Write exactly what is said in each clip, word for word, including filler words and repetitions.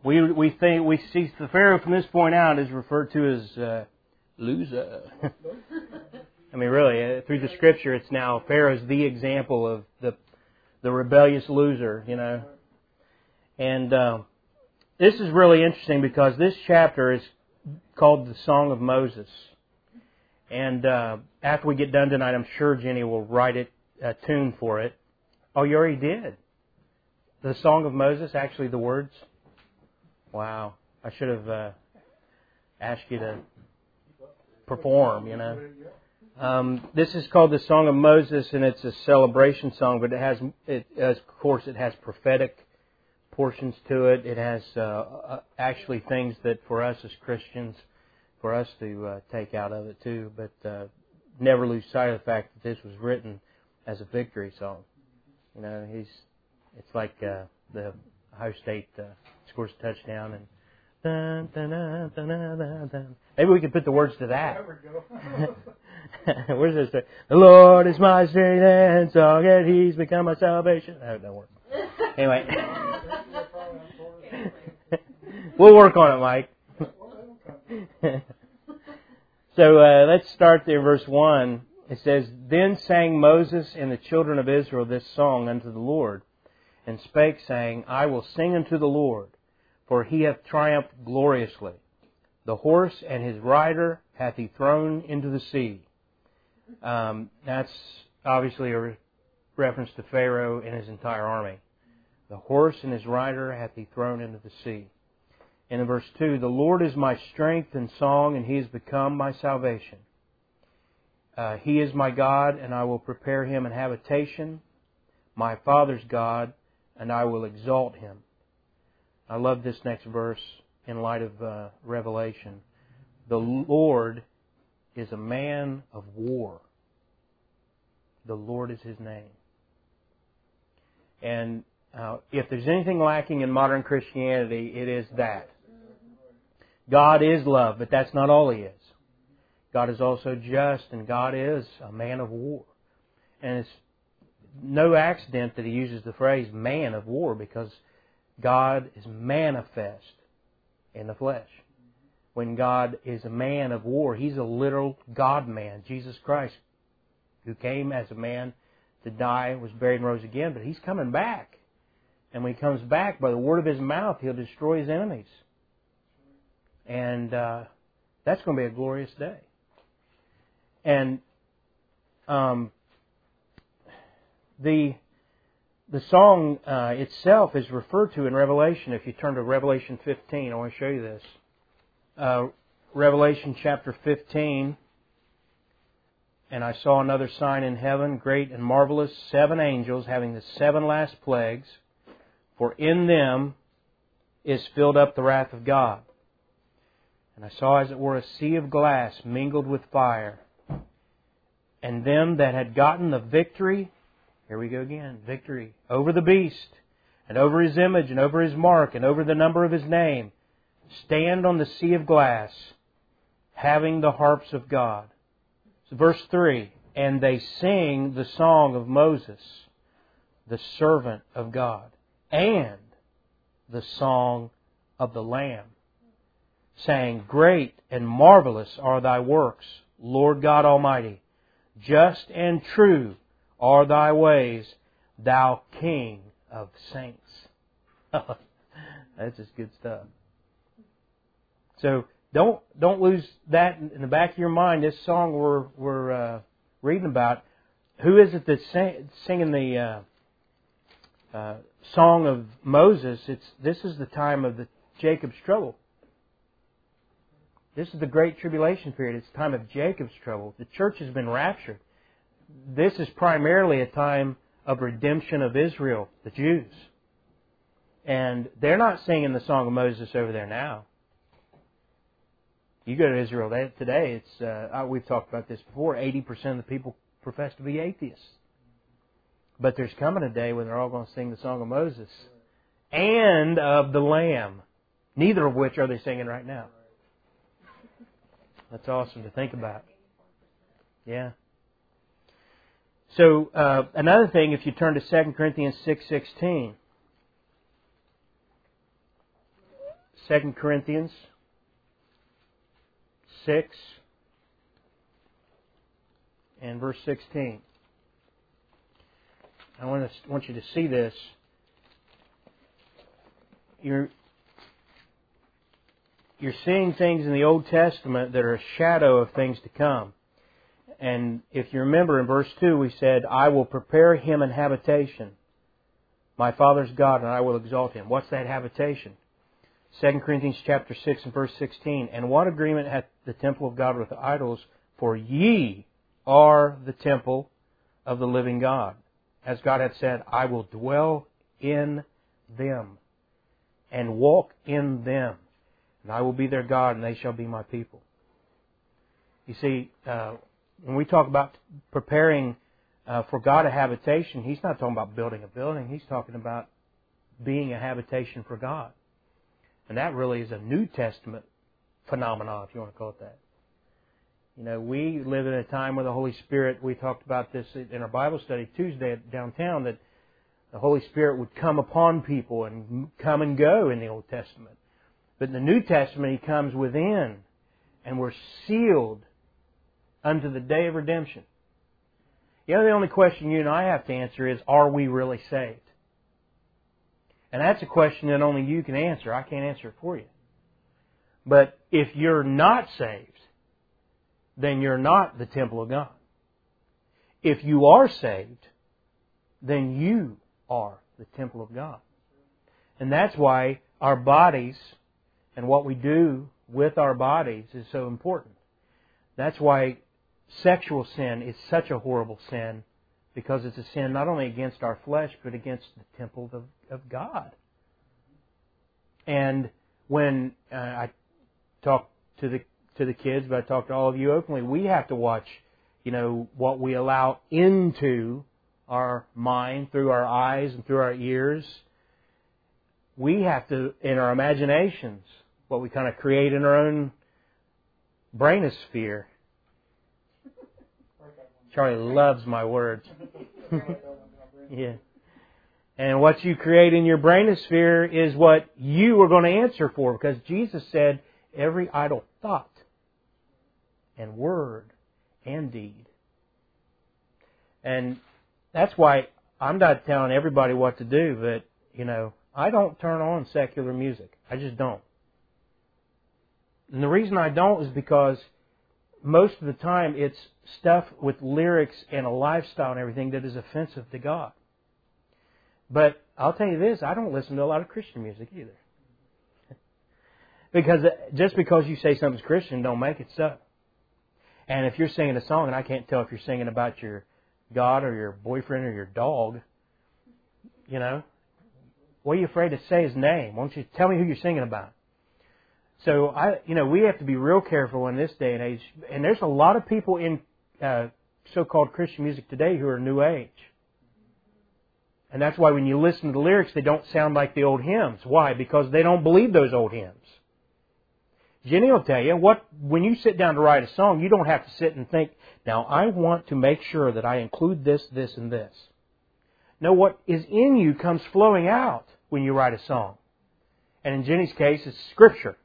we we think we see the Pharaoh from this point out is referred to as uh, loser. I mean, really, uh, through the Scripture, it's now Pharaoh's the example of the the rebellious loser, you know. And uh, this is really interesting because this chapter is called the Song of Moses. And uh, after we get done tonight, I'm sure Jenny will write it a tune for it. Oh, you already did. The Song of Moses, actually the words. Wow, I should have uh, asked you to perform, you know. Um, this is called the Song of Moses, and it's a celebration song, but it has, it, as, of course, it has prophetic portions to it. It has uh, actually things that for us as Christians, for us to uh, take out of it too. But uh, never lose sight of the fact that this was written as a victory song. You know, he's it's like uh, the Ohio State uh, scores a touchdown and dun, dun, dun, dun, dun, dun, dun. Maybe we could put the words to that. There we go. Where's this? The Lord is my strength and song, and He's become my salvation. Oh, don't work. Anyway, we'll work on it, Mike. So uh, let's start there, verse one. It says, Then sang Moses and the children of Israel this song unto the Lord, and spake, saying, I will sing unto the Lord, for He hath triumphed gloriously. The horse and his rider hath He thrown into the sea. Um, that's obviously a re- reference to Pharaoh and his entire army. The horse and his rider hath He thrown into the sea. And in verse two, The Lord is my strength and song, and He is become my salvation. Uh, he is my God, and I will prepare Him an habitation, my Father's God, and I will exalt Him. I love this next verse in light of uh, Revelation. The Lord is a man of war. The Lord is His name. And uh, if there's anything lacking in modern Christianity, it is that. God is love, but that's not all He is. God is also just, and God is a man of war. And it's no accident that He uses the phrase man of war, because God is manifest in the flesh. When God is a man of war, He's a literal God-man, Jesus Christ, who came as a man to die, was buried, and rose again. But He's coming back. And when He comes back, by the word of His mouth, He'll destroy His enemies. And uh, that's going to be a glorious day. And um, the the song uh, itself is referred to in Revelation. If you turn to Revelation fifteen, I want to show you this. Uh, Revelation chapter fifteen. And I saw another sign in heaven, great and marvelous, seven angels having the seven last plagues, for in them is filled up the wrath of God. And I saw as it were a sea of glass mingled with fire. And them that had gotten the victory, here we go again, victory, over the beast, and over his image, and over his mark, and over the number of his name, stand on the sea of glass, having the harps of God. So verse three, and they sing the song of Moses, the servant of God, and the song of the Lamb, saying, Great and marvelous are Thy works, Lord God Almighty. Just and true are Thy ways, Thou King of saints. That's just good stuff. So don't don't lose that in the back of your mind. This song we're we're uh, reading about. Who is it that's sing, singing the uh, uh, song of Moses? It's this is the time of the Jacob's trouble. This is the Great Tribulation period. It's the time of Jacob's trouble. The church has been raptured. This is primarily a time of redemption of Israel, the Jews. And they're not singing the Song of Moses over there now. You go to Israel today, it's uh, we've talked about this before, eighty percent of the people profess to be atheists. But there's coming a day when they're all going to sing the Song of Moses and of the Lamb, neither of which are they singing right now. That's awesome to think about. Yeah. So uh, another thing, if you turn to Second Corinthians six sixteen, Second Corinthians six and verse sixteen. I want to want you to see this. You're you're seeing things in the Old Testament that are a shadow of things to come. And if you remember in verse two, we said, I will prepare him an habitation, my Father's God, and I will exalt him. What's that habitation? Second Corinthians chapter six and verse sixteen. And what agreement hath the temple of God with the idols? For ye are the temple of the living God. As God hath said, I will dwell in them and walk in them. And I will be their God, and they shall be my people. You see, uh, when we talk about preparing uh, for God a habitation, He's not talking about building a building. He's talking about being a habitation for God. And that really is a New Testament phenomenon, if you want to call it that. You know, we live in a time where the Holy Spirit, we talked about this in our Bible study Tuesday downtown, that the Holy Spirit would come upon people and come and go in the Old Testament. But in the New Testament, He comes within, and we're sealed unto the day of redemption. You know, the only question you and I have to answer is, are we really saved? And that's a question that only you can answer. I can't answer it for you. But if you're not saved, then you're not the temple of God. If you are saved, then you are the temple of God. And that's why our bodies and what we do with our bodies is so important. That's why sexual sin is such a horrible sin, because it's a sin not only against our flesh, but against the temple of, of God. And when uh, I talk to the to the kids, but I talk to all of you openly, we have to watch, you know, what we allow into our mind through our eyes and through our ears. We have to, in our imaginations, what we kind of create in our own brainosphere. Charlie loves my words. Yeah. And what you create in your brainosphere is what you are going to answer for, because Jesus said, every idle thought and word and deed. And that's why I'm not telling everybody what to do, but, you know, I don't turn on secular music. I just don't. And the reason I don't is because most of the time it's stuff with lyrics and a lifestyle and everything that is offensive to God. But I'll tell you this, I don't listen to a lot of Christian music either. Because just because you say something's Christian, don't make it so. And if you're singing a song, and I can't tell if you're singing about your God or your boyfriend or your dog, you know, what are you afraid to say his name? Won't you tell me who you're singing about? So, I, you know, we have to be real careful in this day and age. And there's a lot of people in uh, so-called Christian music today who are New Age. And that's why when you listen to the lyrics, they don't sound like the old hymns. Why? Because they don't believe those old hymns. Jenny will tell you, what when you sit down to write a song, you don't have to sit and think, now I want to make sure that I include this, this, and this. No, what is in you comes flowing out when you write a song. And in Jenny's case, it's Scripture.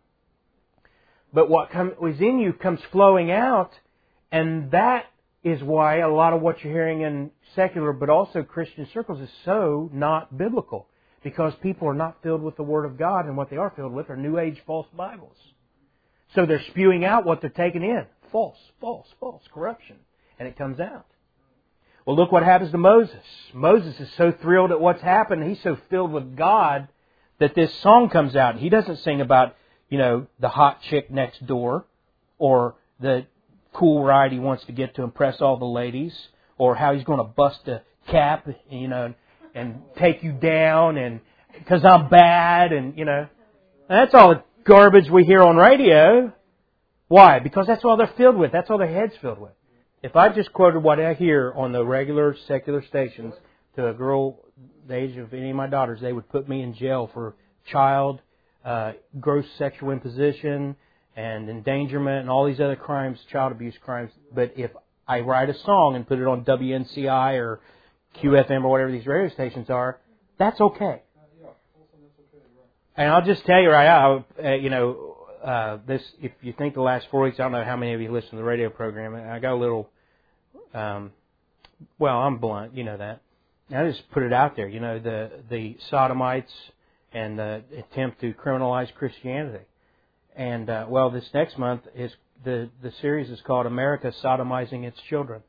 But what come, is in you comes flowing out, and that is why a lot of what you're hearing in secular but also Christian circles is so not biblical. Because people are not filled with the Word of God, and what they are filled with are New Age false Bibles. So they're spewing out what they're taking in. False, false, false, corruption. And it comes out. Well, look what happens to Moses. Moses is so thrilled at what's happened. He's so filled with God that this song comes out. He doesn't sing about, you know, the hot chick next door, or the cool ride he wants to get to impress all the ladies, or how he's going to bust a cap, you know, and take you down, and because I'm bad, and, you know. That's all the garbage we hear on radio. Why? Because that's all they're filled with. That's all their head's filled with. If I just quoted what I hear on the regular secular stations to a girl the age of any of my daughters, they would put me in jail for child, uh, gross sexual imposition, and endangerment, and all these other crimes, child abuse crimes. But if I write a song and put it on W N C I or Q F M or whatever these radio stations are, that's okay. And I'll just tell you right now, uh, you know, uh, this, if you think the last four weeks, I don't know how many of you listen to the radio program. I got a little, um, well, I'm blunt, you know that. I just put it out there, you know, the, the sodomites and the attempt to criminalize Christianity. And, uh, well, this next month is, the, the series is called America Sodomizing Its Children.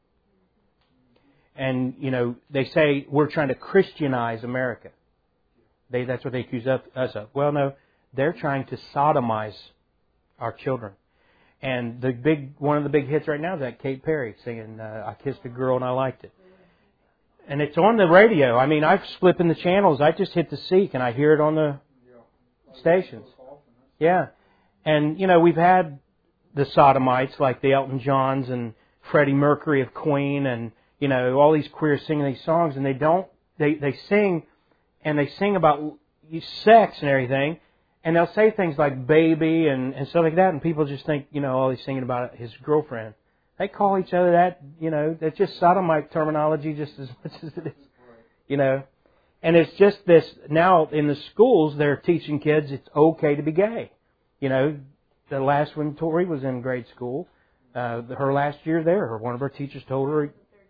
And, you know, they say we're trying to Christianize America. They, that's what they accuse us of. Well, no, they're trying to sodomize our children. And the big, one of the big hits right now is that Katy Perry singing, uh, I Kissed a Girl and I Liked It. And it's on the radio. I mean, I'm flipping the channels. I just hit the seek and I hear it on the stations. Yeah. And, you know, we've had the sodomites like the Elton Johns and Freddie Mercury of Queen and, you know, all these queers singing these songs, and they don't, they, they sing, and they sing about sex and everything, and they'll say things like baby and, and stuff like that, and people just think, you know, oh, he's singing about his girlfriend. They call each other that, you know, that's just sodomite terminology just as much as it is, you know. And it's just this, now in the schools, they're teaching kids it's okay to be gay. You know, the last when Tori was in grade school, uh, her last year there, her, one of her teachers told her,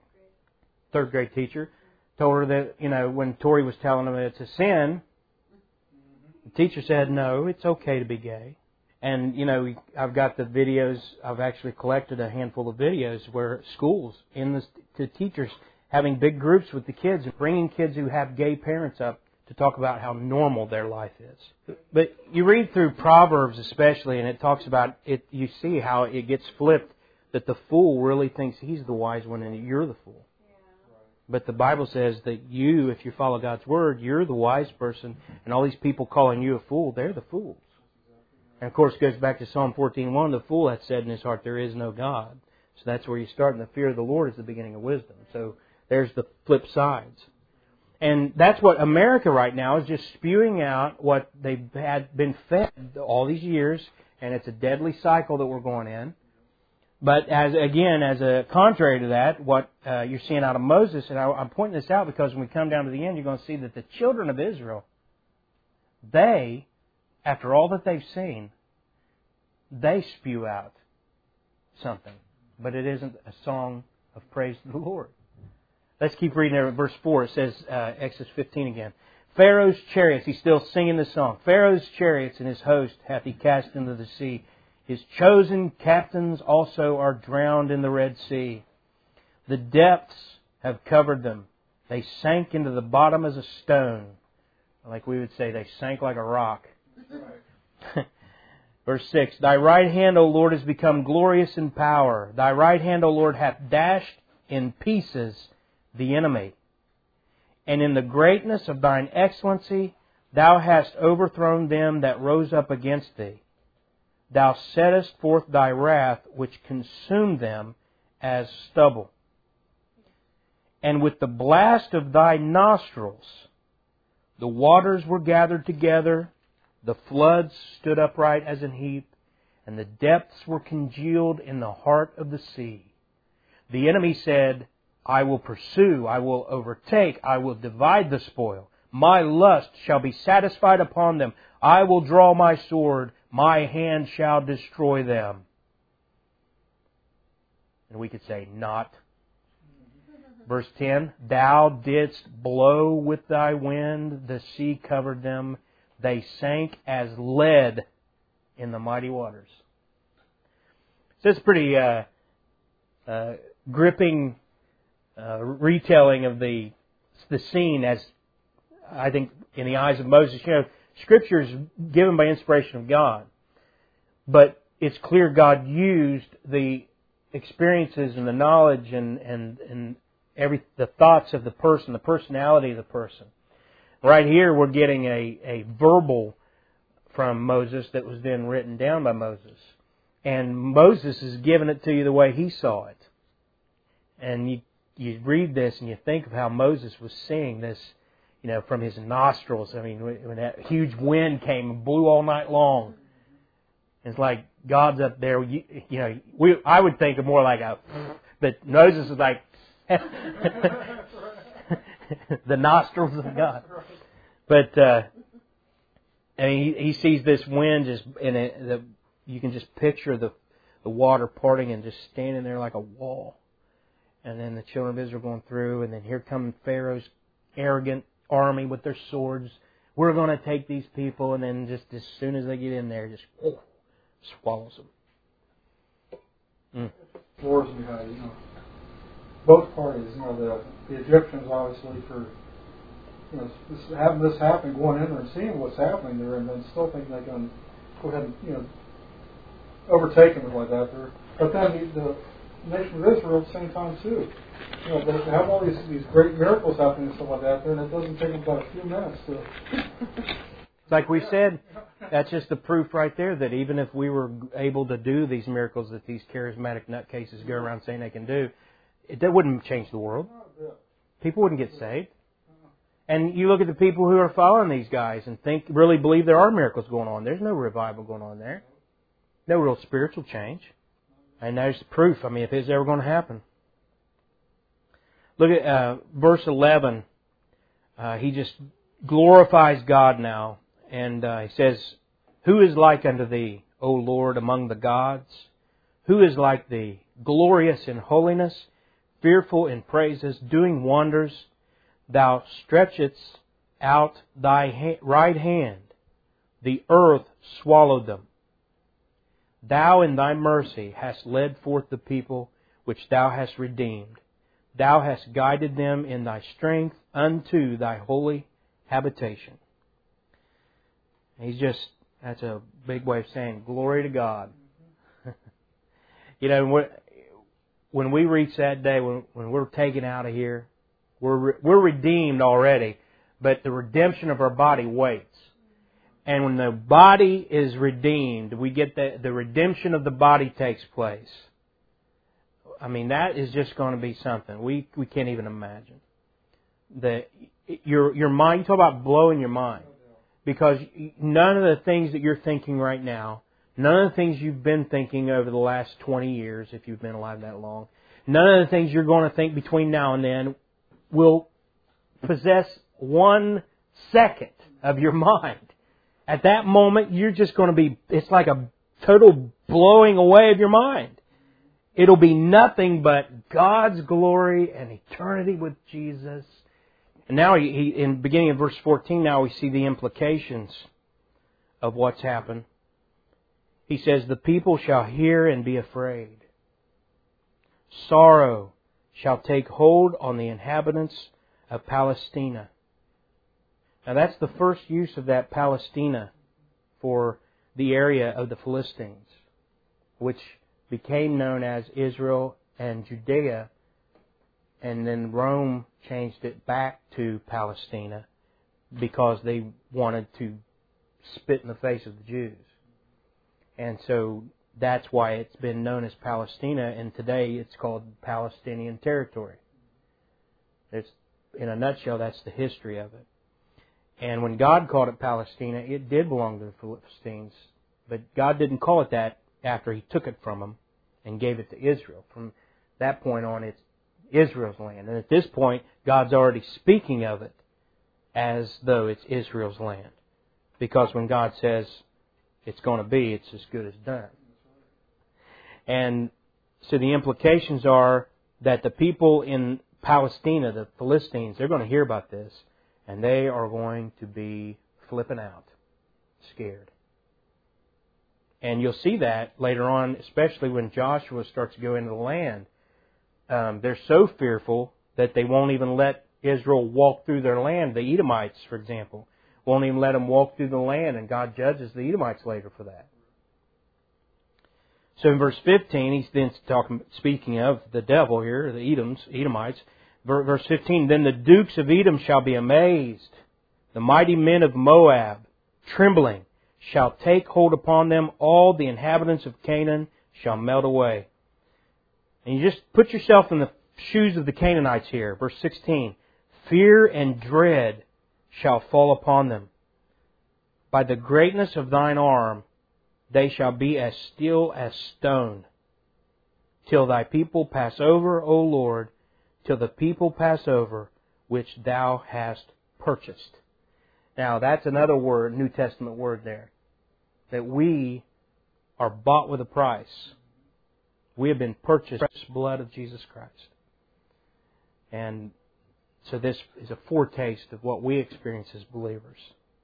third grade teacher, told her that, you know, when Tori was telling them it's a sin, the teacher said, no, it's okay to be gay. And, you know, I've got the videos, I've actually collected a handful of videos where schools, in the, to teachers, having big groups with the kids, bringing kids who have gay parents up to talk about how normal their life is. But you read through Proverbs especially, and it talks about it, you see how it gets flipped, that the fool really thinks he's the wise one and you're the fool. But the Bible says that you, if you follow God's Word, you're the wise person, and all these people calling you a fool, they're the fools. And of course, it goes back to Psalm fourteen one, the fool hath said in his heart, there is no God. So that's where you start, and the fear of the Lord is the beginning of wisdom. So there's the flip sides. And that's what America right now is, just spewing out what they've had been fed all these years, and it's a deadly cycle that we're going in. But as again, as a contrary to that, what uh, you're seeing out of Moses, and I, I'm pointing this out because when we come down to the end, you're going to see that the children of Israel, they, after all that they've seen, they spew out something. But it isn't a song of praise to the Lord. Let's keep reading there at verse four. It says, uh, Exodus fifteen again. Pharaoh's chariots, he's still singing this song. Pharaoh's chariots and his host hath he cast into the sea. His chosen captains also are drowned in the Red Sea. The depths have covered them. They sank into the bottom as a stone. Like we would say, they sank like a rock. Verse six, Thy right hand, O Lord, has become glorious in power. Thy right hand, O Lord, hath dashed in pieces the enemy. And in the greatness of Thine excellency, Thou hast overthrown them that rose up against Thee. Thou settest forth Thy wrath, which consumed them as stubble. And with the blast of Thy nostrils, the waters were gathered together, the floods stood upright as an heap, and the depths were congealed in the heart of the sea. The enemy said, I will pursue, I will overtake, I will divide the spoil. My lust shall be satisfied upon them. I will draw my sword. My hand shall destroy them. And we could say, not. Verse ten, Thou didst blow with Thy wind, the sea covered them. They sank as lead in the mighty waters. So it's a pretty uh, uh, gripping uh, retelling of the the scene, as I think in the eyes of Moses. You know, Scripture is given by inspiration of God, but it's clear God used the experiences and the knowledge and and and every the thoughts of the person, the personality of the person. Right here, we're getting a a verbal from Moses that was then written down by Moses, and Moses is giving it to you the way he saw it. And you you read this and you think of how Moses was seeing this, you know, from his nostrils. I mean, when that huge wind came and blew all night long, it's like God's up there. You, you know, we I would think of more like a, but Moses is like the nostrils of God. But uh, and he, he sees this wind just, and it, the, you can just picture the, the water parting and just standing there like a wall. And then the children of Israel going through, and then here comes Pharaoh's arrogant army with their swords. We're going to take these people, and then just as soon as they get in there, just oh, swallows them. Mm. Wars behind, you know, both parties. You know, the the Egyptians obviously for you know this, having this happen, going in there and seeing what's happening there, and then still thinking they can go ahead and you know overtake them like that there. But then the, the nation of Israel at the same time too. You know, they have all these these great miracles happening and stuff like that there, and it doesn't take them but a few minutes to. Like we said, that's just the proof right there that even if we were able to do these miracles that these charismatic nutcases go around saying they can do, it, that wouldn't change the world. People wouldn't get saved. And you look at the people who are following these guys and think, really believe there are miracles going on. There's no revival going on there. No real spiritual change. And there's the proof, I mean, if it's ever going to happen. Look at uh, verse eleven. Uh, he just glorifies God now. And uh, he says, Who is like unto thee, O Lord, among the gods? Who is like thee, glorious in holiness, fearful in praises, doing wonders? Thou stretchest out thy ha- right hand. The earth swallowed them. Thou in thy mercy hast led forth the people which thou hast redeemed. Thou hast guided them in thy strength unto thy holy habitation. He's just, that's a big way of saying, glory to God. You know, when we reach that day, when, when we're taken out of here, we're, we're redeemed already, but the redemption of our body waits. And when the body is redeemed, we get the, the redemption of the body takes place. I mean, that is just going to be something we we can't even imagine. The your your mind, you talk about blowing your mind. Because none of the things that you're thinking right now, none of the things you've been thinking over the last twenty years, if you've been alive that long, none of the things you're going to think between now and then will possess one second of your mind. At that moment, you're just going to be, it's like a total blowing away of your mind. It'll be nothing but God's glory and eternity with Jesus. And now, he, he, in the beginning of verse fourteen, now we see the implications of what's happened. He says, The people shall hear and be afraid. Sorrow shall take hold on the inhabitants of Palestina. Now that's the first use of that Palestina for the area of the Philistines, which became known as Israel and Judea, and then Rome changed it back to Palestina because they wanted to spit in the face of the Jews. And so that's why it's been known as Palestina, and today it's called Palestinian territory. It's, in a nutshell, that's the history of it. And when God called it Palestina, it did belong to the Philistines, but God didn't call it that after He took it from them and gave it to Israel. From that point on, it's Israel's land. And at this point, God's already speaking of it as though it's Israel's land. Because when God says it's going to be, it's as good as done. And so the implications are that the people in Palestina, the Philistines, they're going to hear about this, and they are going to be flipping out, scared. And you'll see that later on, especially when Joshua starts to go into the land. Um, they're so fearful that they won't even let Israel walk through their land. The Edomites, for example, won't even let them walk through the land, and God judges the Edomites later for that. So in verse fifteen, he's then talking, speaking of the devil here, the Edoms, Edomites. Verse fifteen, Then the dukes of Edom shall be amazed. The mighty men of Moab, trembling, shall take hold upon them. All the inhabitants of Canaan shall melt away. And you just put yourself in the shoes of the Canaanites here. Verse sixteen, Fear and dread shall fall upon them. By the greatness of thine arm, they shall be as still as stone. Till thy people pass over, O Lord, till the people pass over, which thou hast purchased. Now, that's another word, New Testament word there. That we are bought with a price. We have been purchased by the blood of Jesus Christ. And so this is a foretaste of what we experience as believers.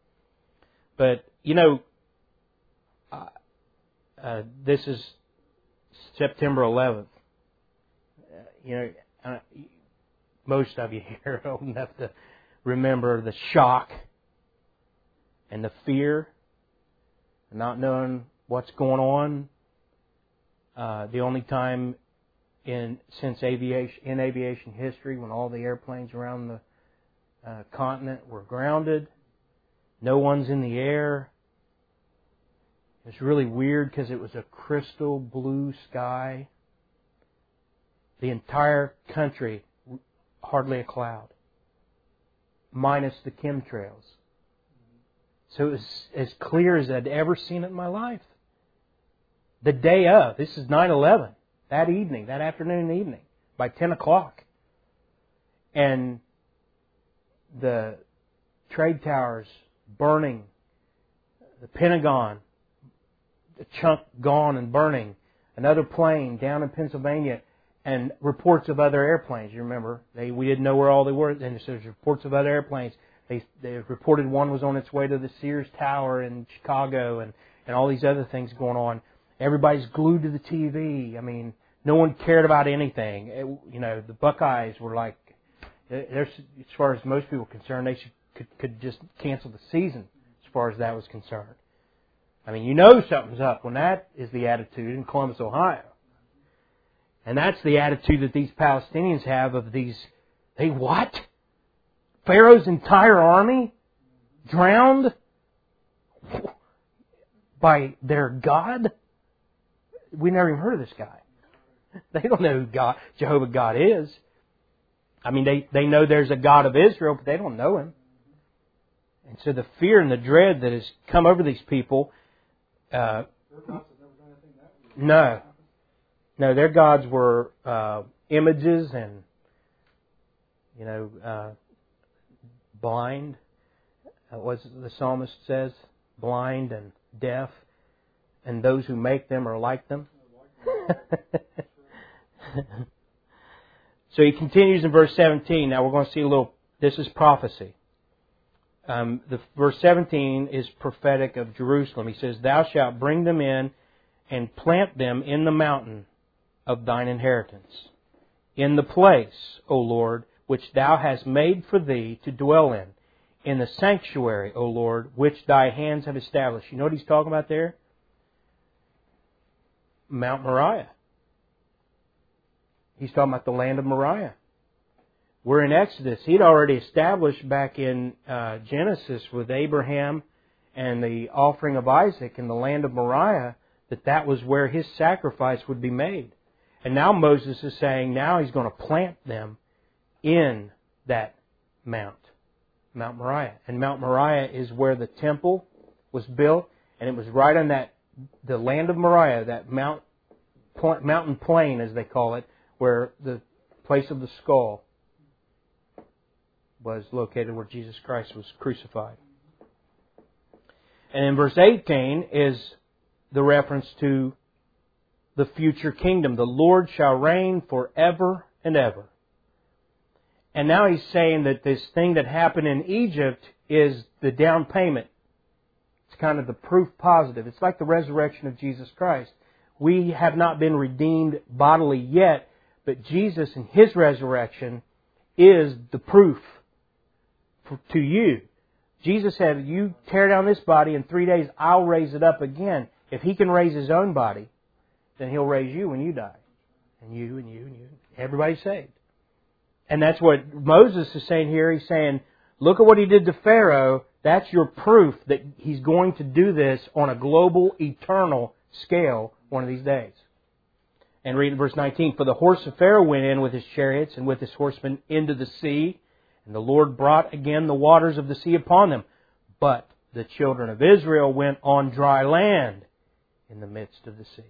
But, you know, uh, uh, this is September eleventh. Uh, you know, uh, most of you here are old enough to remember the shock and the fear, not knowing what's going on. Uh, the only time in since aviation in aviation history when all the airplanes around the uh, continent were grounded, no one's in the air. It's really weird because it was a crystal blue sky. The entire country, hardly a cloud, minus the chemtrails. So it was as clear as I'd ever seen it in my life. The day of, this is nine eleven, that evening, that afternoon and evening, by ten o'clock. And the trade towers burning, the Pentagon, a chunk gone and burning, another plane down in Pennsylvania, and reports of other airplanes. You remember, they we didn't know where all they were, and there's reports of other airplanes. They, they reported one was on its way to the Sears Tower in Chicago, and, and all these other things going on. Everybody's glued to the T V. I mean, no one cared about anything. It, you know, the Buckeyes were like, as far as most people are concerned, they should, could, could just cancel the season as far as that was concerned. I mean, you know something's up when that is the attitude in Columbus, Ohio. And that's the attitude that these Palestinians have of these, they what? Pharaoh's entire army drowned by their God? We never even heard of this guy. They don't know who God, Jehovah God is. I mean, they, they know there's a God of Israel, but they don't know Him. And so the fear and the dread that has come over these people, uh, no. No, their gods were uh, images and, you know, uh, blind. Uh, what the psalmist says, blind and deaf, and those who make them are like them. So he continues in verse seventeen. Now we're going to see a little, this is prophecy. Um, the verse seventeen is prophetic of Jerusalem. He says, "Thou shalt bring them in and plant them in the mountain of thine inheritance, in the place, O Lord, which Thou hast made for Thee to dwell in, in the sanctuary, O Lord, which Thy hands have established." You know what he's talking about there? Mount Moriah. He's talking about the land of Moriah. We're in Exodus. He'd already established back in uh, Genesis with Abraham and the offering of Isaac in the land of Moriah that that was where his sacrifice would be made. And now Moses is saying now he's going to plant them in that mount, Mount Moriah. And Mount Moriah is where the temple was built, and it was right on that, the land of Moriah, that mount, mountain plain as they call it, where the place of the skull was located, where Jesus Christ was crucified. And in verse eighteen is the reference to the future kingdom. The Lord shall reign forever and ever. And now he's saying that this thing that happened in Egypt is the down payment. It's kind of the proof positive. It's like the resurrection of Jesus Christ. We have not been redeemed bodily yet, but Jesus and His resurrection is the proof for, to you. Jesus said, you tear down this body, in three days I'll raise it up again. If He can raise His own body, then He'll raise you when you die. And you and you and you. Everybody's saved. And that's what Moses is saying here. He's saying, look at what he did to Pharaoh. That's your proof that he's going to do this on a global, eternal scale one of these days. And read verse nineteen. For the horse of Pharaoh went in with his chariots and with his horsemen into the sea, and the Lord brought again the waters of the sea upon them. But the children of Israel went on dry land in the midst of the sea.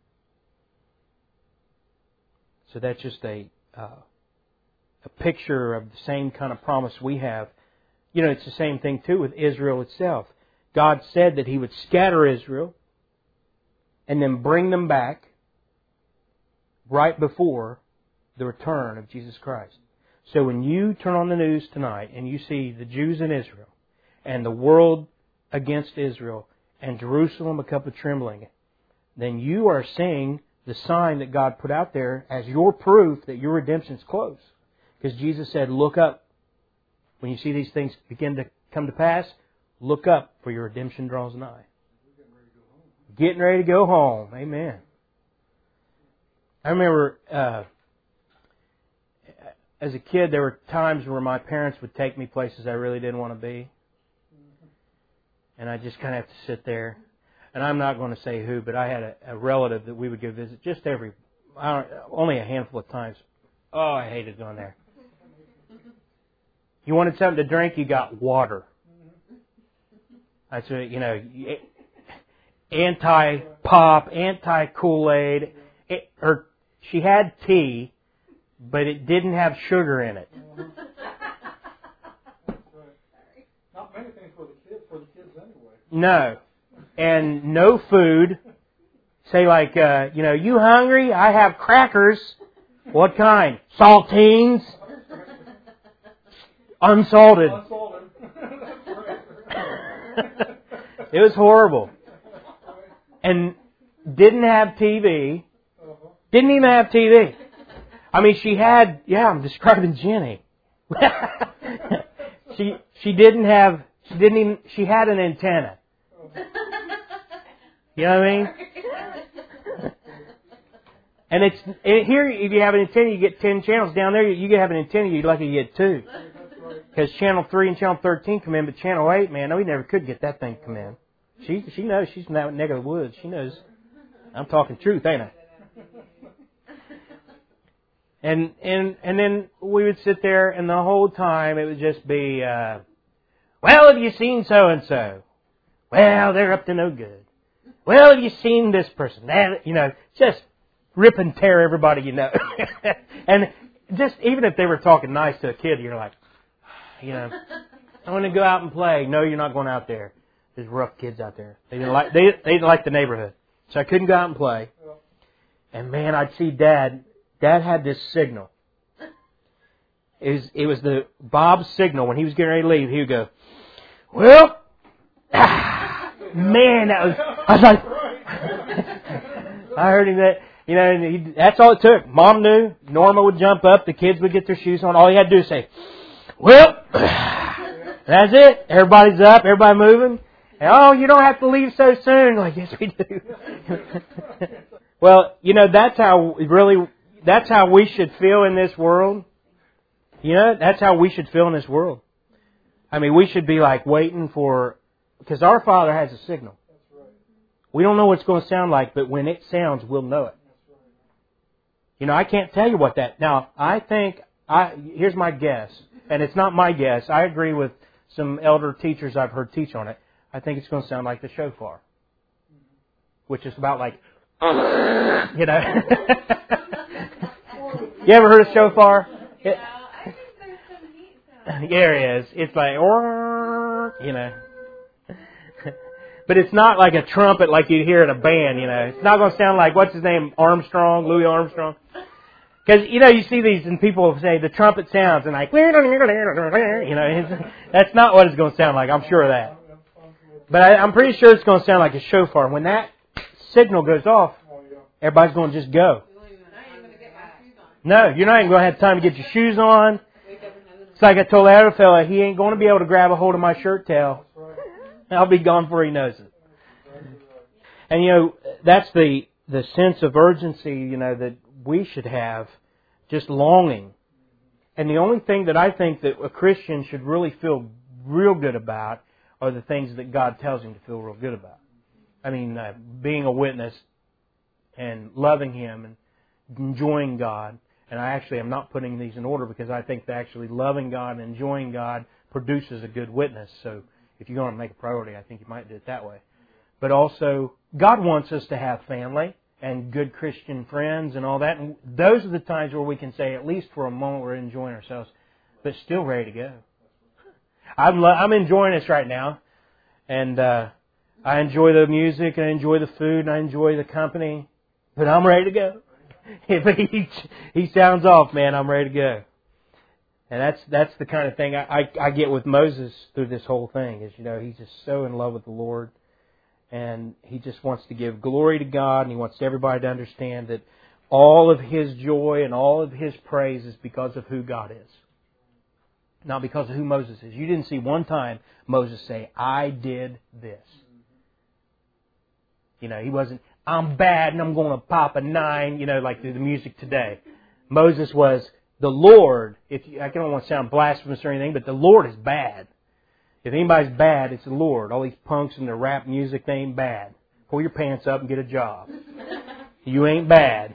So that's just a uh, a picture of the same kind of promise we have you know, it's the same thing too with Israel itself. God said that He would scatter Israel and then bring them back right before the return of Jesus Christ. So when you turn on the news tonight and you see the Jews in Israel and the world against Israel and Jerusalem a cup of trembling, then you are seeing the sign that God put out there as your proof that your redemption's close. Because Jesus said, look up. When you see these things begin to come to pass, look up, for your redemption draws nigh. Getting ready to go home. Amen. I remember uh, as a kid, there were times where my parents would take me places I really didn't want to be. And I just kind of have to sit there. And I'm not going to say who, but I had a, a relative that we would go visit just every, I don't, only a handful of times. Oh, I hated going there. You wanted something to drink, you got water. That's what, you know, anti-pop, anti-Kool-Aid. It, her, she had tea, but it didn't have sugar in it. Not many things for the kids, for the kids anyway. No. And no food. Say like, uh, you know, you hungry? I have crackers. What kind? Saltines? Unsalted. Unsalted. It was horrible. And didn't have T V. Didn't even have T V. I mean, she had, yeah, I'm describing Jenny. she she didn't have, she didn't even, she had an antenna. You know what I mean? And it's it, here, if you have an antenna, you get ten channels. Down there, you have an antenna, you're lucky you get two. Because Channel three and Channel thirteen come in, but Channel eight, man, no, we never could get that thing to come in. She she knows, she's from that neck of the woods. She knows. I'm talking truth, ain't I? And and and then we would sit there, and the whole time it would just be, uh, well, have you seen so and so? Well, they're up to no good. Well, have you seen this person? That, you know, just rip and tear everybody you know. And just even if they were talking nice to a kid, you're like, you know, I want to go out and play. No, you're not going out there. There's rough kids out there. They didn't like they they didn't like the neighborhood, so I couldn't go out and play. And man, I'd see Dad. Dad had this signal. It was, it was the Bob's signal. When he was getting ready to leave, he would go, well, ah, man, that was, I was like, I heard him that, you know, and he, that's all it took. Mom knew. Norma would jump up. The kids would get their shoes on. All he had to do is say, well, that's it. Everybody's up. Everybody moving. And, oh, you don't have to leave so soon. Like, yes, we do. Well, you know, that's how really... That's how we should feel in this world. You know, that's how we should feel in this world. I mean, we should be like waiting for, because our Father has a signal. We don't know what it's going to sound like, but when it sounds, we'll know it. You know, I can't tell you what that. Now, I think, I here's my guess, and it's not my guess. I agree with some elder teachers I've heard teach on it. I think it's going to sound like the shofar, which is about like, you know. You ever heard of shofar? Yeah, I think there's some neat sounds. There it is. It's like, you know. But it's not like a trumpet like you'd hear in a band, you know. It's not going to sound like, what's his name, Armstrong, Louis Armstrong. Because, you know, you see these and people say the trumpet sounds and like, you know, it's, that's not what it's going to sound like. I'm sure of that. But I, I'm pretty sure it's going to sound like a shofar. When that signal goes off, everybody's going to just go. No, you're not even going to have time to get your shoes on. It's like I told the other fella, he ain't going to be able to grab a hold of my shirt tail. I'll be gone before he knows it. And, you know, that's the, the sense of urgency, you know, that we should have, just longing. And the only thing that I think that a Christian should really feel real good about are the things that God tells him to feel real good about. I mean, uh, being a witness and loving Him and enjoying God. And I actually am not putting these in order because I think that actually loving God and enjoying God produces a good witness. So if you're going to make a priority, I think you might do it that way. But also, God wants us to have family and good Christian friends and all that. And those are the times where we can say, at least for a moment, we're enjoying ourselves, but still ready to go. I'm lo- I'm enjoying this right now, and uh, I enjoy the music, and I enjoy the food, and I enjoy the company. But I'm ready to go. If he he sounds off, man, I'm ready to go. And that's that's the kind of thing I, I I get with Moses through this whole thing. Is you know he's just so in love with the Lord, and he just wants to give glory to God, and he wants everybody to understand that all of his joy and all of his praise is because of who God is. Not because of who Moses is. You didn't see one time Moses say, I did this. You know, he wasn't, I'm bad and I'm going to pop a nine, you know, like the music today. Moses was, the Lord, if you, I don't want to sound blasphemous or anything, but the Lord is bad. If anybody's bad, it's the Lord. All these punks and their rap music, they ain't bad. Pull your pants up and get a job. You ain't bad.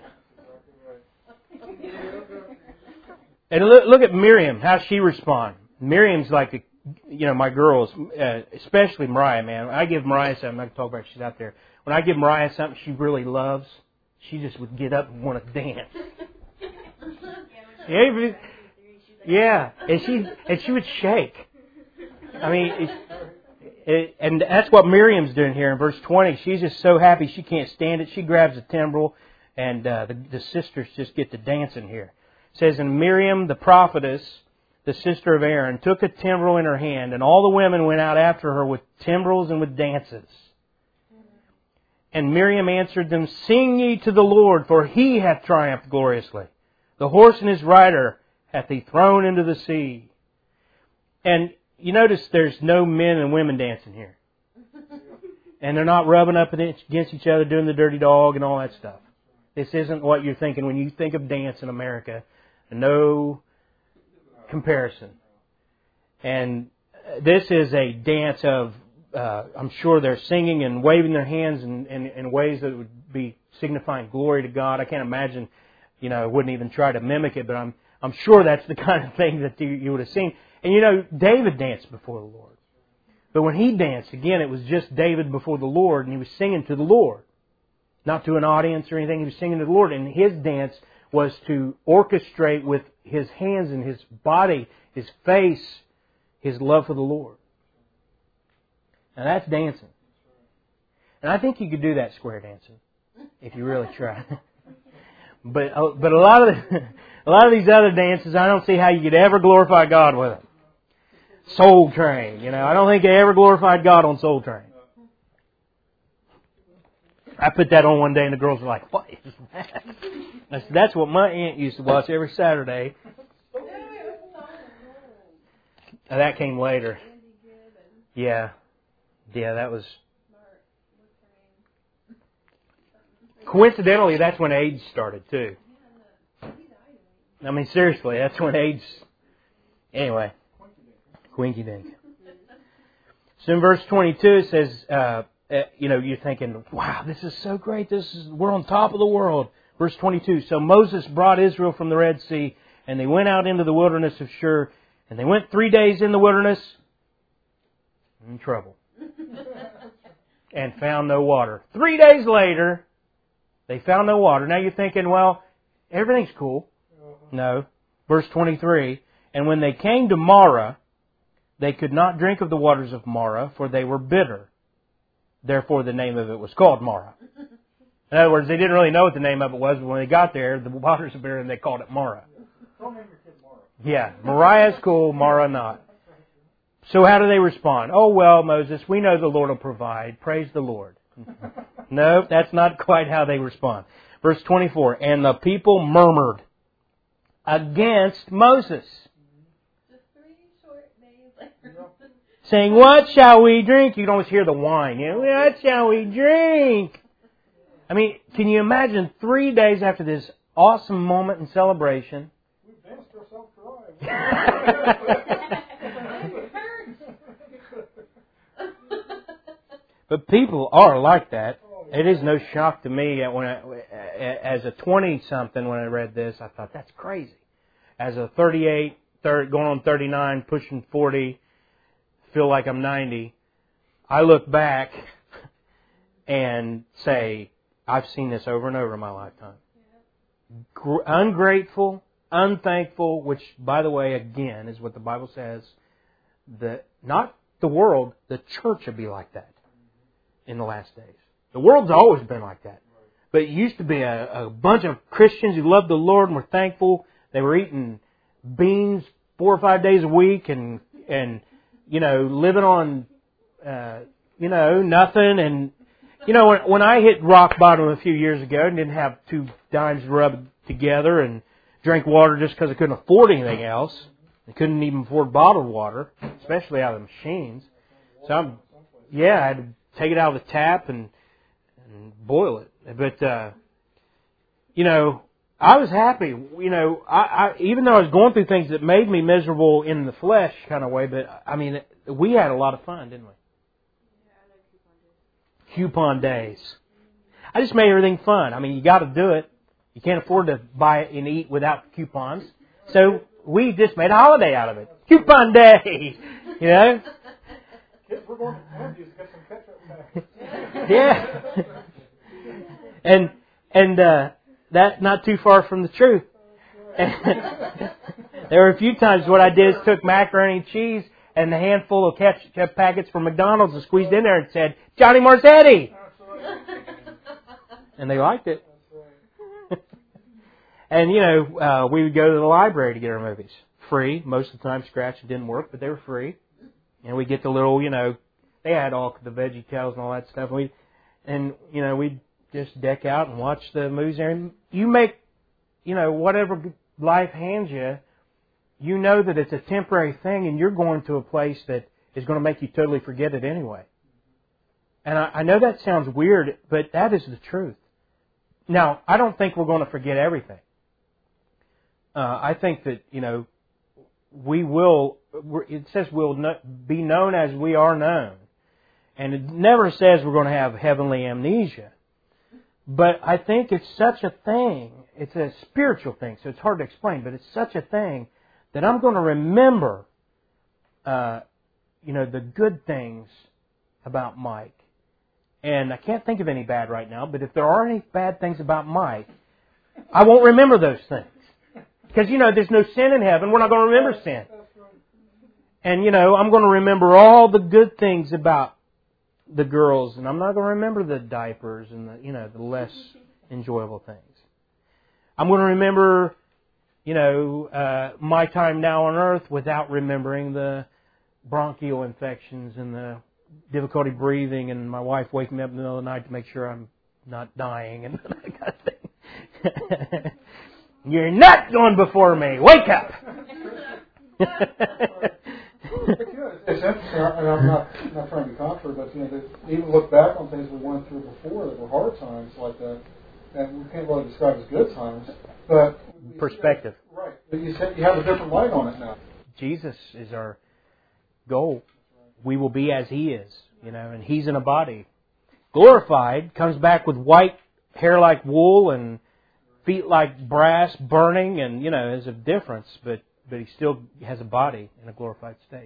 And look, look at Miriam, how she responds. Miriam's like, a, you know, my girls, uh, especially Mariah, man. I give Mariah something, I can talk about it, she's out there. When I give Mariah something she really loves, she just would get up and want to dance. yeah, yeah, and she and she would shake. I mean, it, it, and that's what Miriam's doing here in verse twenty. She's just so happy she can't stand it. She grabs a timbrel, and uh, the, the sisters just get to dancing here. It says, and Miriam, the prophetess, the sister of Aaron, took a timbrel in her hand, and all the women went out after her with timbrels and with dances. And Miriam answered them, sing ye to the Lord, for He hath triumphed gloriously. The horse and his rider hath He thrown into the sea. And you notice there's no men and women dancing here. And they're not rubbing up against each other, doing the dirty dog and all that stuff. This isn't what you're thinking when you think of dance in America. No comparison. And this is a dance of, uh, I'm sure they're singing and waving their hands in, in, in ways that would be signifying glory to God. I can't imagine, you know, I wouldn't even try to mimic it, but I'm I'm sure that's the kind of thing that you, you would have seen. And you know, David danced before the Lord. But when he danced, again, it was just David before the Lord, and he was singing to the Lord. Not to an audience or anything, he was singing to the Lord. And his dance was to orchestrate with his hands and his body, his face, his love for the Lord. Now that's dancing. And I think you could do that square dancing if you really try. but but a lot of the, a lot of these other dances, I don't see how you could ever glorify God with them. Soul Train, you know, I don't think they ever glorified God on Soul Train. I put that on one day and the girls were like, what is that? That's, that's what my aunt used to watch every Saturday. Now, that came later. Yeah. Yeah, that was... Coincidentally, that's when AIDS started, too. I mean, seriously, that's when AIDS... Anyway. Quinky dink. So in verse twenty-two it says... Uh, Uh, you know, you're thinking, wow, this is so great. This is, we're on top of the world. Verse twenty-two, so Moses brought Israel from the Red Sea, and they went out into the wilderness of Shur, and they went three days in the wilderness, in trouble, and found no water. Three days later, they found no water. Now you're thinking, well, everything's cool. No. Verse twenty-three, and when they came to Marah, they could not drink of the waters of Marah, for they were bitter. Therefore, the name of it was called Marah. In other words, they didn't really know what the name of it was, but when they got there, the waters were bitter and they called it Marah. Don't name your kid Marah. Yeah, Mariah's cool, Marah not. So how do they respond? Oh, well, Moses, we know the Lord will provide. Praise the Lord. No, that's not quite how they respond. Verse twenty-four, and the people murmured against Moses, saying, what shall we drink? You can always hear the whine. You know, what shall we drink? I mean, can you imagine three days after this awesome moment and celebration? We danced ourselves dry. But people are like that. It is no shock to me that when I, as a twenty-something, when I read this, I thought, that's crazy. As a thirty-eight, thirty, going on thirty-nine, pushing forty, feel like I'm ninety, I look back and say, I've seen this over and over in my lifetime. Gr- ungrateful, unthankful, which, by the way, again, is what the Bible says, the not the world, the church will be like that in the last days. The world's always been like that. But it used to be a, a bunch of Christians who loved the Lord and were thankful. They were eating beans four or five days a week and, and you know, living on, uh, you know, nothing. And, you know, when, when I hit rock bottom a few years ago and didn't have two dimes to rub together and drank water just because I couldn't afford anything else. I couldn't even afford bottled water, especially out of the machines. So I'm, yeah, I had to take it out of the tap and, and boil it. But, uh, you know, I was happy. You know, I, I even though I was going through things that made me miserable in the flesh kind of way, but I mean, we had a lot of fun, didn't we? Coupon days. I just made everything fun. I mean, you got to do it. You can't afford to buy and eat without coupons. So we just made a holiday out of it. Coupon day, you know. Kids, we're going to Andy's to get some ketchup back. Yeah. And and uh, that not too far from the truth. There were a few times what I did is took macaroni and cheese and a handful of ketchup packets from McDonald's and squeezed in there and said, Johnny Marzetti. And they liked it. And, you know, uh, we would go to the library to get our movies. Free. Most of the time, scratch it didn't work, but they were free. And we get the little, you know, they had all the Veggie Tales and all that stuff. And, we, and you know, we'd just deck out and watch the movies there. And you make, you know, whatever life hands you, you know that it's a temporary thing and you're going to a place that is going to make you totally forget it anyway. And I, I know that sounds weird, but that is the truth. Now, I don't think we're going to forget everything. Uh, I think that, you know, we will, it says we'll be known as we are known. And it never says we're going to have heavenly amnesia. But I think it's such a thing, it's a spiritual thing, so it's hard to explain, but it's such a thing that I'm going to remember, uh, you know, the good things about Mike. And I can't think of any bad right now, but if there are any bad things about Mike, I won't remember those things. Because, you know, there's no sin in heaven. We're not going to remember sin. And, you know, I'm going to remember all the good things about the girls. And I'm not going to remember the diapers and, the, you know, the less enjoyable things. I'm going to remember, you know, uh, my time now on earth without remembering the bronchial infections and the difficulty breathing and my wife waking me up in the middle of the night to make sure I'm not dying and that kind of thing. You're not going before me. Wake up. But, you know, it's interesting, and I'm not, not trying to be contrary, but, you know, to even look back on things we went through before that were hard times like that, and we can't really describe as good times, but... Perspective. Right. But you said you have a different light on it now. Jesus is our goal. We will be as He is, you know, and He's in a body. Glorified, comes back with white hair like wool and feet like brass burning, and, you know, there's a difference, but, but He still has a body in a glorified state.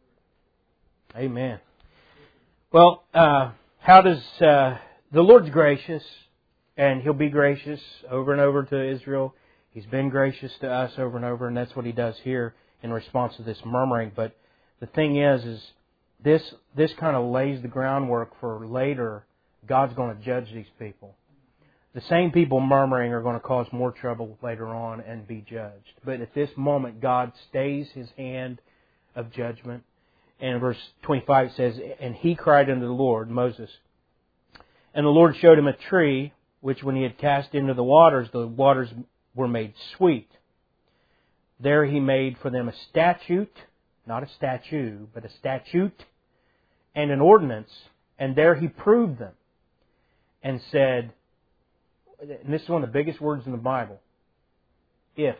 Amen. Well, uh, how does, uh, the Lord's gracious, and He'll be gracious over and over to Israel. He's been gracious to us over and over, and that's what He does here in response to this murmuring. But the thing is, is this, this kind of lays the groundwork for later God's going to judge these people. The same people murmuring are going to cause more trouble later on and be judged. But at this moment, God stays His hand of judgment. And verse twenty-five says, and he cried unto the Lord, Moses. And the Lord showed him a tree, which when he had cast into the waters, the waters were made sweet. There He made for them a statute, not a statue, but a statute, and an ordinance. And there He proved them and said, and this is one of the biggest words in the Bible, if.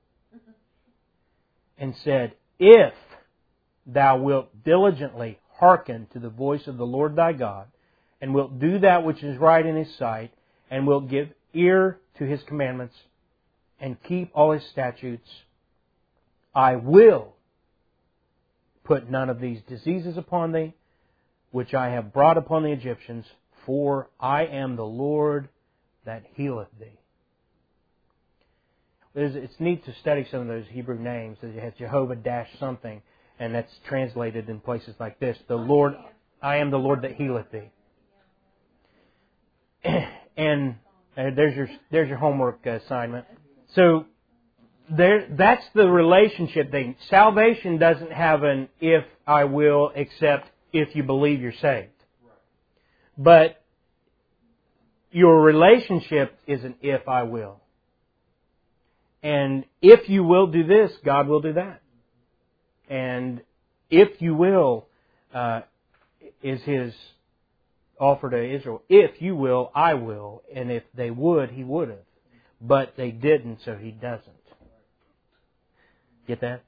And said, if thou wilt diligently hearken to the voice of the Lord thy God, and wilt do that which is right in His sight, and wilt give ear to His commandments, and keep all His statutes, I will put none of these diseases upon thee, which I have brought upon the Egyptians, for I am the Lord that healeth thee. There's, it's neat to study some of those Hebrew names. It has Jehovah dash something. And that's translated in places like this. The Lord, I am the Lord that healeth thee. And uh, there's your there's your homework assignment. So there, that's the relationship thing. Salvation doesn't have an if I will, except if you believe you're saved. But your relationship is an if I will. And if you will do this, God will do that. And if you will, uh, is His offer to Israel. If you will, I will. And if they would, He would have. But they didn't, so He doesn't. Get that?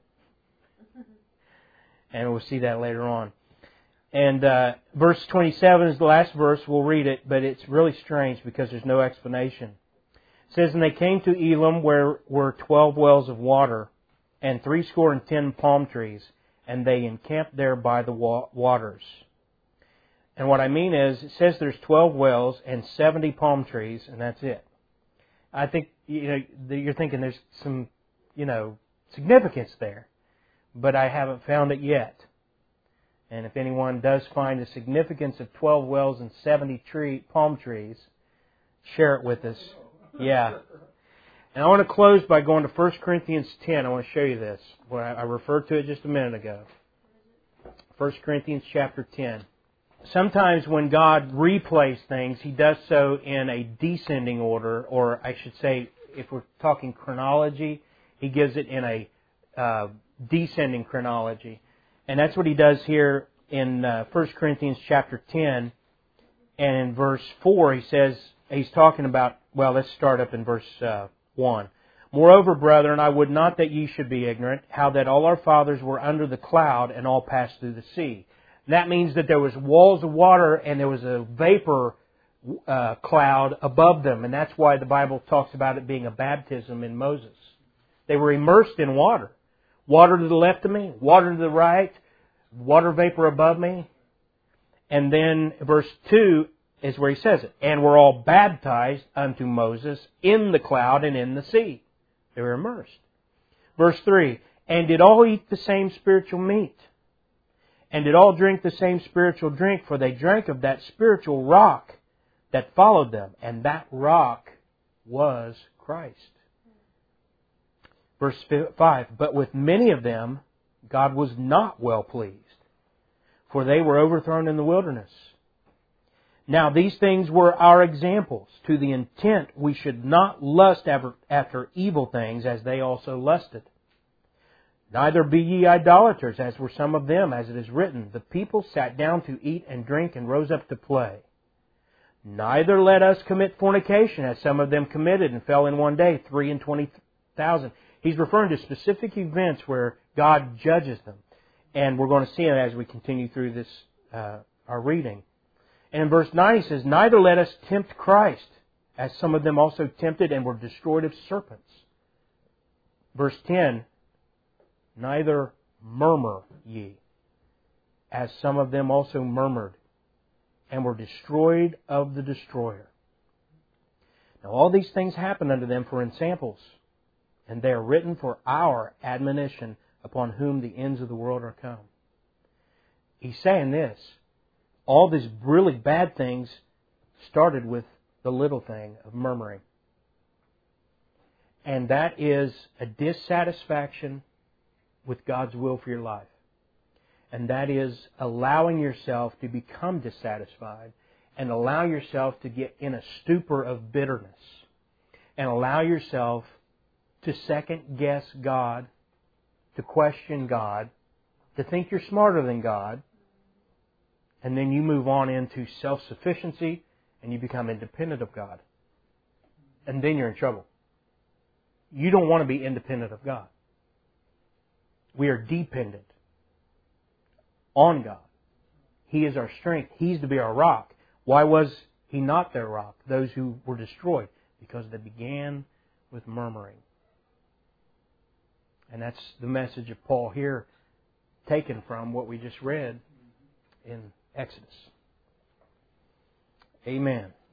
And we'll see that later on. And uh, verse twenty-seven is the last verse. We'll read it, but it's really strange because there's no explanation. It says, and they came to Elim, where were twelve wells of water, and threescore and ten palm trees, and they encamped there by the wa- waters. And what I mean is, it says there's twelve wells and seventy palm trees, and that's it. I think, you know, you're thinking there's some, you know, significance there, but I haven't found it yet. And if anyone does find the significance of twelve wells and seventy tree, palm trees, share it with us. Yeah. And I want to close by going to First Corinthians ten. I want to show you this. I referred to it just a minute ago. First Corinthians chapter ten. Sometimes when God replays things, He does so in a descending order, or I should say, if we're talking chronology, He gives it in a uh, descending chronology. And that's what He does here in uh, First Corinthians chapter ten. And in verse four, He says, He's talking about, well, let's start up in verse uh, one. Moreover, brethren, I would not that ye should be ignorant, how that all our fathers were under the cloud and all passed through the sea. That means that there was walls of water and there was a vapor uh, cloud above them. And that's why the Bible talks about it being a baptism in Moses. They were immersed in water. Water to the left of me, water to the right, water vapor above me. And then verse two is where he says it. And were all baptized unto Moses in the cloud and in the sea. They were immersed. Verse three, and did all eat the same spiritual meat, and did all drink the same spiritual drink, for they drank of that spiritual rock that followed them, and that rock was Christ. Verse five, but with many of them God was not well pleased, for they were overthrown in the wilderness. Now these things were our examples, to the intent we should not lust after, after evil things, as they also lusted. Neither be ye idolaters, as were some of them, as it is written, the people sat down to eat and drink and rose up to play. Neither let us commit fornication, as some of them committed and fell in one day, three and twenty thousand. He's referring to specific events where God judges them. And we're going to see it as we continue through this, uh, our reading. And in verse nine he says, neither let us tempt Christ, as some of them also tempted and were destroyed of serpents. Verse ten, neither murmur ye, as some of them also murmured and were destroyed of the destroyer. Now all these things happened unto them for ensamples, and they are written for our admonition, upon whom the ends of the world are come. He's saying this. All these really bad things started with the little thing of murmuring. And that is a dissatisfaction with God's will for your life. And that is allowing yourself to become dissatisfied and allow yourself to get in a stupor of bitterness and allow yourself to second guess God, to question God, to think you're smarter than God, and then you move on into self-sufficiency and you become independent of God. And then you're in trouble. You don't want to be independent of God. We are dependent on God. He is our strength. He's to be our rock. Why was He not their rock? Those who were destroyed. Because they began with murmuring. And that's the message of Paul here, taken from what we just read in Exodus. Amen.